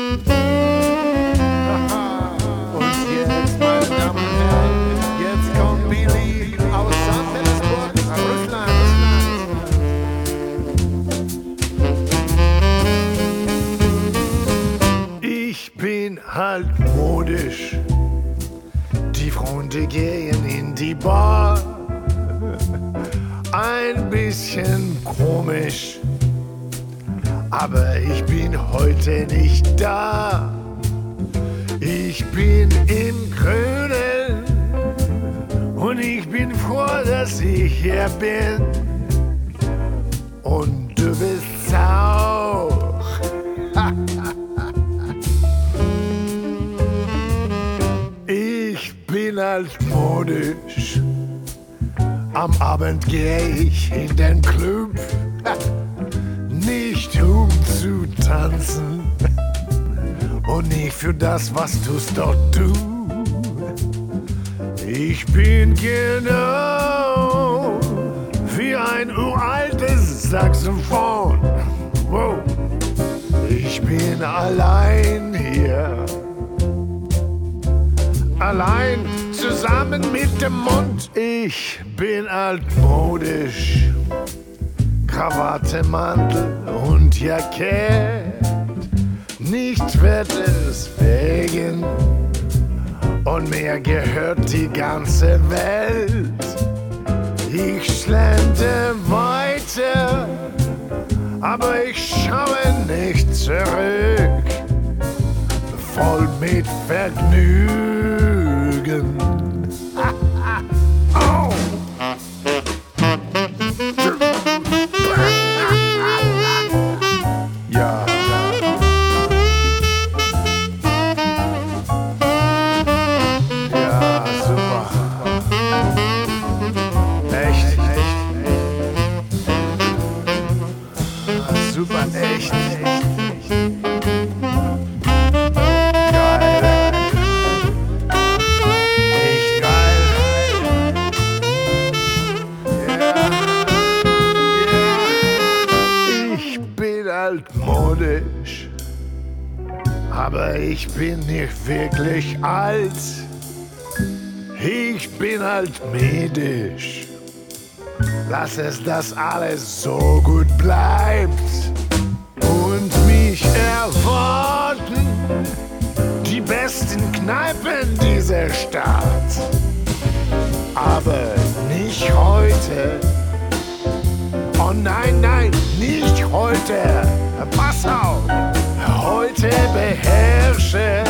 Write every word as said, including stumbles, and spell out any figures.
Und jetzt, meine Damen und Herren, jetzt kommt Billy aus Sankt Petersburg, Russland. Ich bin halt modisch. Die Freunde gehen in die Bar. Ein bisschen komisch, aber ich bin heute nicht da. Ich bin im Grünen und ich bin froh, dass ich hier bin. Und du bist auch. Ich bin altmodisch. Am Abend gehe ich in den Club, nicht um zu tanzen und nicht für das, was du's dort tu. Ich bin genau wie ein uraltes Saxophon. Wow. Ich bin allein hier, allein zusammen mit dem Mund. Ich bin altmodisch, Krawatte, Mantel und Jackett, nicht wetterwegen und mir gehört die ganze Welt. Ich schlender weiter, aber ich schaue nicht zurück, voll mit Vergnügen. Oh. Ja. Ja, super. Echt, echt, echt. Super, echt. Altmodisch, aber ich bin nicht wirklich alt. Ich bin altmodisch. Lass es, dass alles so gut bleibt und mich erwarten die besten Kneipen dieser Stadt. Aber nicht heute. Oh nein, nein, nicht heute. Pass auf, heute beherrsche